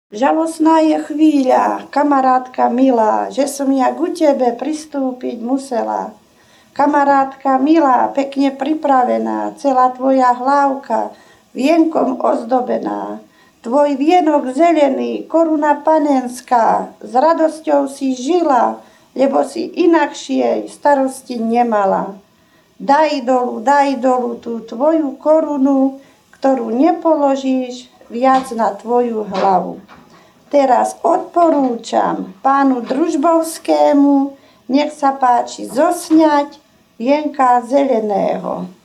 Žalostná je chvíľa, kamarátka milá, že som ja ku tebe pristúpiť musela. Kamarátka milá, pekne pripravená, celá tvoja hlávka, vienkom ozdobená. Tvoj vienok zelený, koruna panenská, s radosťou si žila, lebo si inakšie starosti nemala. Daj dolu tú tvoju korunu, ktorú nepoložíš viac na tvoju hlavu. Teraz odporúčam pánu Družbovskému, nech sa páči zosňať vienka zeleného.